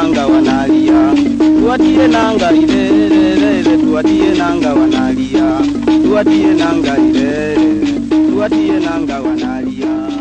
nanga wanalia, tuwatie nanga ilele, tuwatie nanga wanalia, tuwatie nanga ilele, tuwatie nanga wanalia.